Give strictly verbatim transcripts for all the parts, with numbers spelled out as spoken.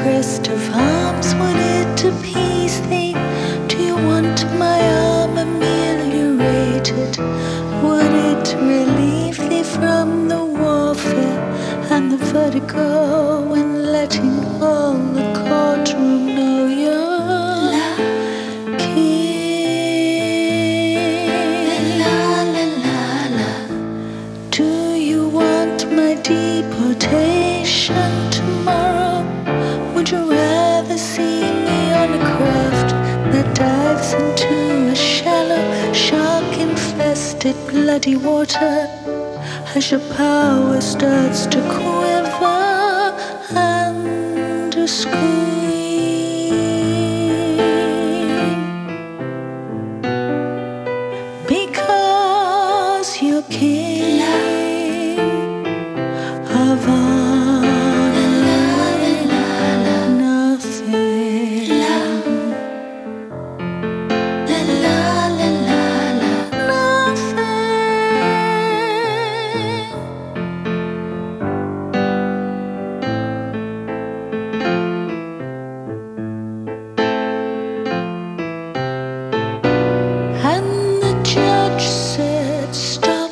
crest of arms, would it appease thee? Do you want my arm ameliorated? Would it relieve thee from the warfare and the vertigo when letting all the courtroom know you're king? La la la la. Do you want my deportation tomorrow? Would you rather see me on a craft that dives into a shallow, shark-infested bloody water as your power starts to quiver and to scream? Because you're king of all and nothing. And the judge said stop,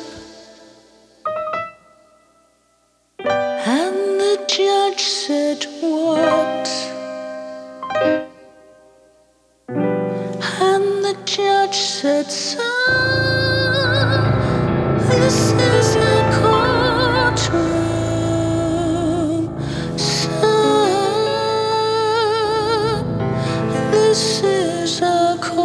and the judge said what? And the judge said, son, this is a courtroom. Son, this is a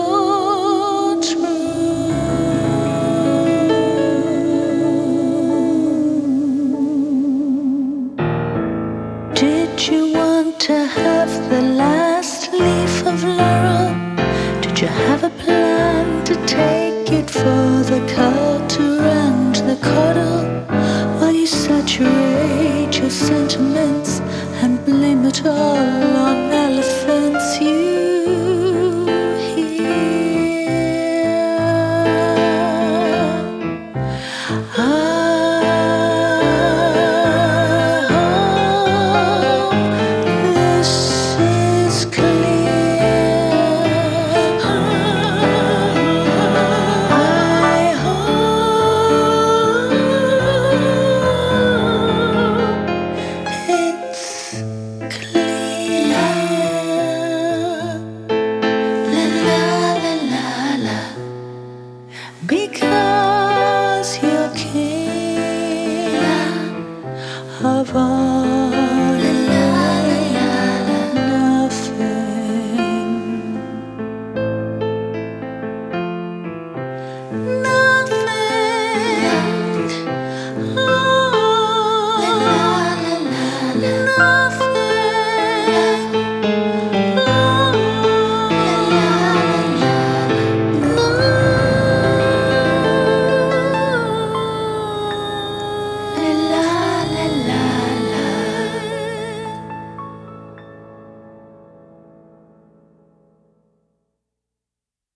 courtroom. Did you want to have the last leaf of laurel? Did you have a plan to take it for the culture and the coddle? While you saturate your sentiments and blame it all on elephants you hear.